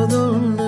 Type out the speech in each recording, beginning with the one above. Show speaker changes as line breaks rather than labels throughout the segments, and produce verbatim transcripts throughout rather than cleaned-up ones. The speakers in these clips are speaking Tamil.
நினைச்சதொன்னு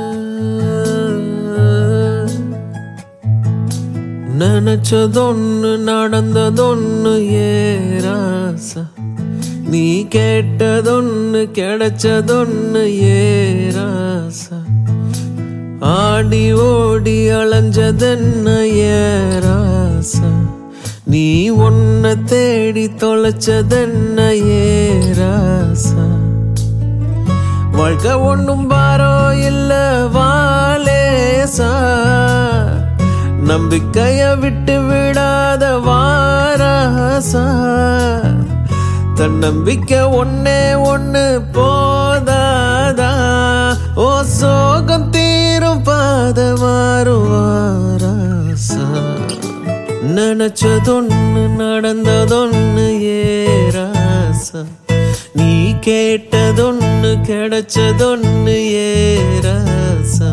நினைச்சதொன்னு நடந்ததொன்னு ஏராசா நீ கேட்டதொன்னு கிடைச்சதொன்னு ஏராசா ஆடி ஓடி அலைஞ்சதென்ன ஏராசா நீ ஒன்ன தேடி தொலைச்சதென்ன ஏராசா வாழ்க்கை ஒன்னும் பாரோ இல்ல வாலேசா நம்பிக்கைய விட்டு விடாத வாராசா தன்னம்பிக்கை ஒன்னே ஒன்னு போதாதா ஓ சோகம் தீரும் பாத மாறுவாராசா நினைச்சதொன்னு நடந்ததொன்னு ஏராசா நீ கேட்டதொன்னு கிடைச்சதொன்னு ஏராசா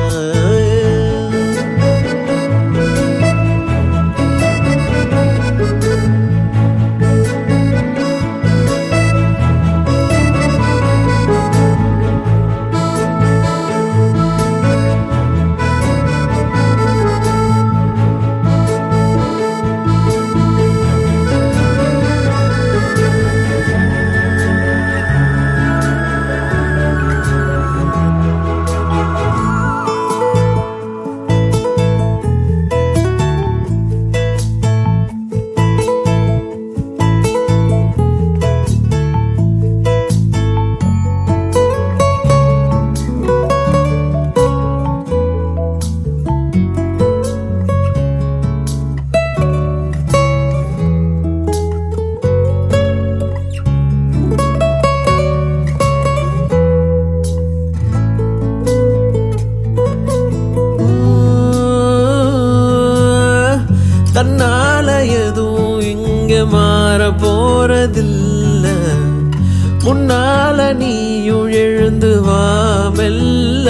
தன்னால எதுவும் இங்க மாற போறதில்ல முன்னால நீயும் எழுந்து வா மெல்ல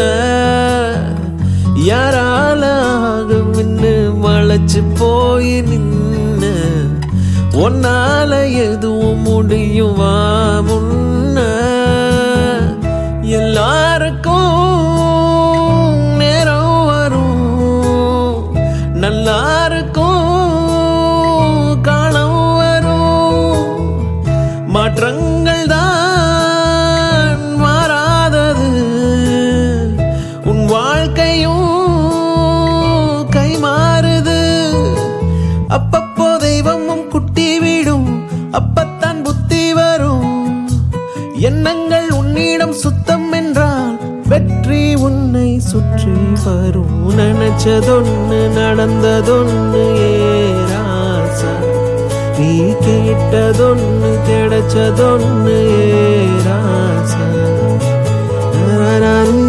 யாரால ஆகும்னு மலைச்சு போய் நின்ன ஒன்னால எதுவும் முடியும் வா முன்ன எல்லாருக்கும் நேரம் வரும் நல்லாருக்கும் மாற்றங்கள் தான் மாறாதது உன் வாழ்க்கையும் கை மாறுது அப்பப்போ தெய்வமும் குட்டி விடும் அப்பத்தான் புத்தி வரும் எண்ணங்கள் உன்னிடம் சுத்தம் என்றால் வெற்றி உன்னை சுற்றி வரும் நினைச்சதொன்னு நடந்ததொன்னு ஏராசா நீ கேட்டதொன்னு கிடைச்சதொன்னு ஏராசா